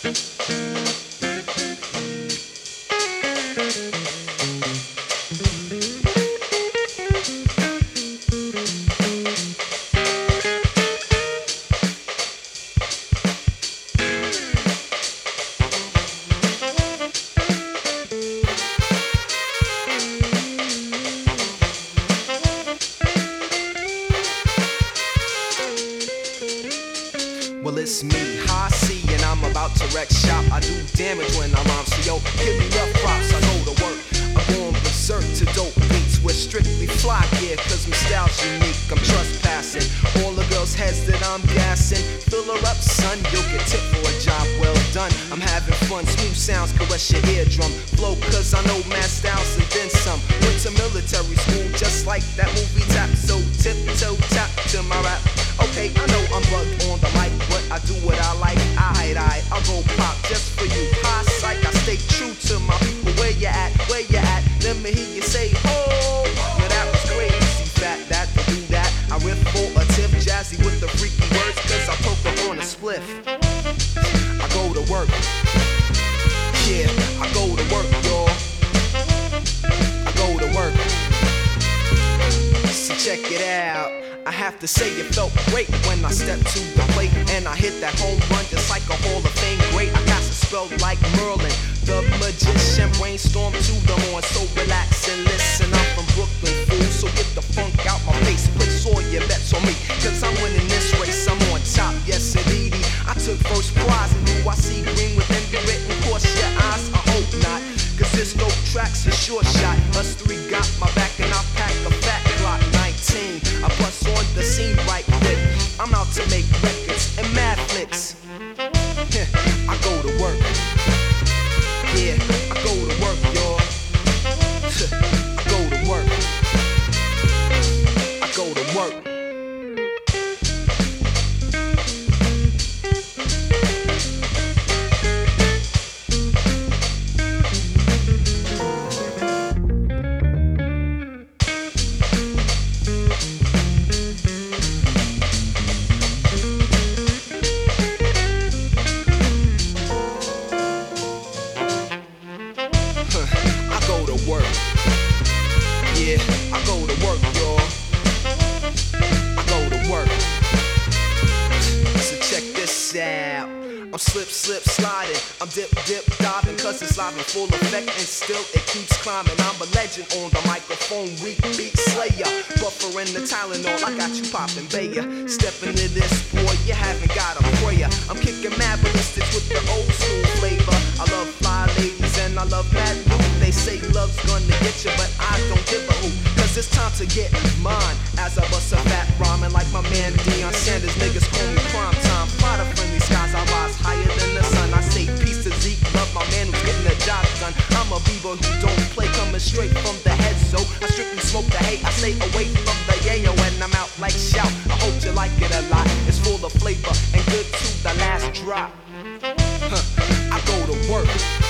Well, it's me, High C, and I'm about to wreck shop. I do damage when I rhyme, so yo, give me rough props. I go to work, I'm going berserk to dope beats with strictly fly gear, cause my style's unique. I'm trespassing all the girls' heads that I'm gassing. Fill her up, son, you'll get tipped for a job well done. I'm having fun, smooth sounds caress your eardrum. Flow, cause I know mad styles and then some. Went to military school, just like that movie Tap. So tiptoe tap to my rap. Okay, I know I'm bugged on the mic, but I do what I like. I'll go pop just for you. High psych, I stay true to my people. Where you at? Where you at? Let me hear you say, oh. Now that was crazy, fat that to do that. I riff for a tip, jazzy with the freaky words, cause I poke up on a spliff. I go to work. Yeah, I go to work, y'all. I go to work. So check it out. I have to say it felt great when I stepped to the plate and I hit that home run just like a Hall of Fame great. I got to spell like Merlin, the magician. Brainstorm to the morn, so relax and listen. I'm from Brooklyn, fool, so get the funk out my face. Place all your bets on me, cause I'm winning this race. I'm on top, yes indeed. I took first prize and do I see green with envy written across your eyes? I hope not, cause this dope track's a short shot. Us three got my back and I pack a fat Glock 19. I bust on the scene right quick. I'm out to make records and mad flicks. I go to work. Yeah, I go to work, y'all. I go to work. I go to work. Yeah, I go to work, y'all. I go to work. So check this out. I'm slip, sliding. I'm dip, diving, cause it's live in full effect and still it keeps climbing. I'm a legend on the microphone, weak beat slayer. Buffering the Tylenol, I got you popping Bayer. Step into this, boy, you haven't got a prayer. I'm kicking mad ballistics with the old school flavor. I love fly ladies and I love bad loot. They say love's gonna get you, but I don't give a hoot. Cause it's time to get mine. As I bust a fat rhyming like my man Deion Sanders. Niggas call me prime time. Fly the friendly skies, I rise higher than the sun. I say peace to Zeke, love my man who's getting the job done. I'm a b-boy who don't play, coming straight from the head. So I strictly smoke the hate, I stay away from the yayo. And I'm out like shout, I hope you like it a lot. It's full of flavor and good to the last drop. I go to work.